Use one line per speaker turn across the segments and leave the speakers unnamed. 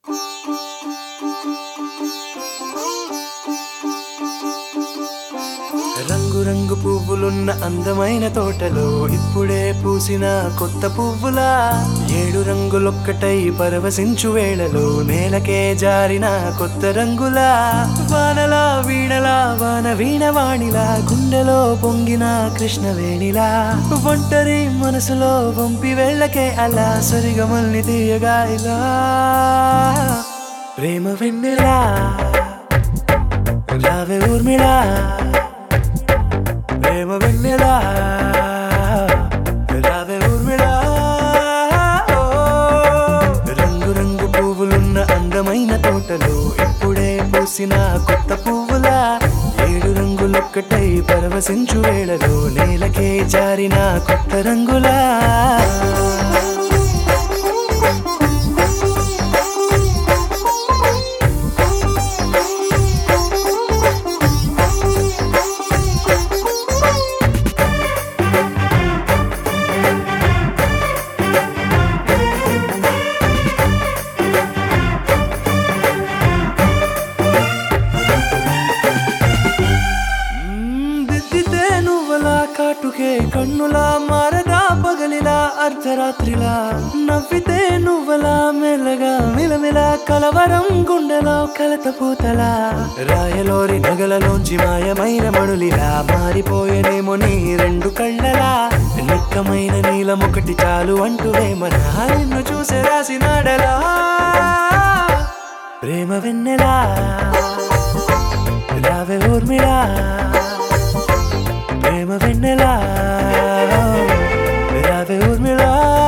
రంగు రంగు పువ్వులున్న అందమైన తోటలో ఇప్పుడే పూసిన కొత్త పువ్వులా, ఏడు రంగులొక్కటై పరవశించు వేళలో నేలకే జారిన కొత్త రంగులా, వానలా వీణలా వాన వీణవాణిలా గుండెలో పొంగిన కృష్ణవేణిలా, ఒంటరి మనసులో వంపి వెళ్ళకే అలా సరిగమల్ని తీయగా ఇలా, ప్రేమ వెన్నెలా రావే ఊర్మిళా, ప్రేమ వెన్నెలా రావే ఊర్మిళా. రంగు రంగు పువ్వులున్న అందమైన తోటలో ఇప్పుడే పూసిన కొత్త పువ్వులా, ఏడు రంగులొక్కటై పరవశించు వేళలో నేలకే జారిన కొత్త రంగులా. కాటుకే కన్నులా మారదా పగలిలా అర్ధరాత్రిలా, నవ్వితే నువ్వలా మెల్లగా మిలమిలా కలవరం గుండెలో కలతపోతలా, రాయలోరి నగలలోంచి మాయమైన మణులిలా మారిపోయేనేమో నీ రెండు కళ్ళలా, నిక్కమైన నీలమొకటి చాలు అంటూ వేమన నిన్ను చూసే రాసినాడలా, ప్రేమ వెన్నెలా రావే ఊర్మిళా, ప్రేమ వెన్నెలా రావే ఊర్మిళా.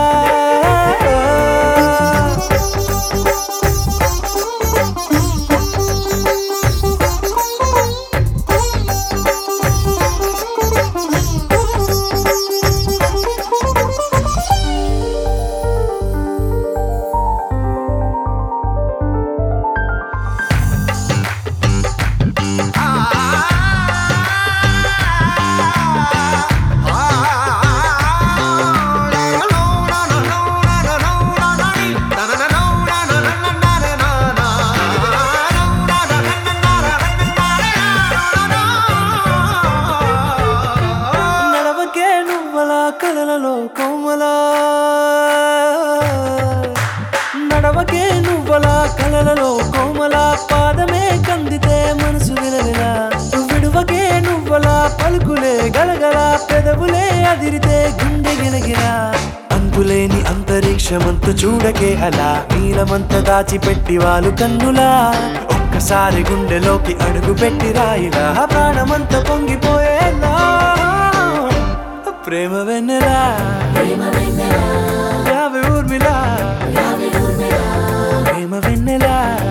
కలలలో కోమలా నడవకే నువ్వలా కలలలో కోమలా, పాదమే కందితే మనసు విలవిలా, విడువకే నువ్వలా పలుకులే గలగల, పెదవులే అదిరితే గుండె గిలగిలా, అంతులేని అంతరిక్షమంత చూడకే అలా నీలమంత దాచిపెట్టి వాళ్ళు కన్నులా, ఒక్కసారి గుండెలోకి అడుగు పెట్టి రాయిలా ప్రాణమంత పొంగిపోయేలా, ప్రేమ వెన్నెలా రావే ఊర్మిళా, ప్రేమ వెన్నెలా.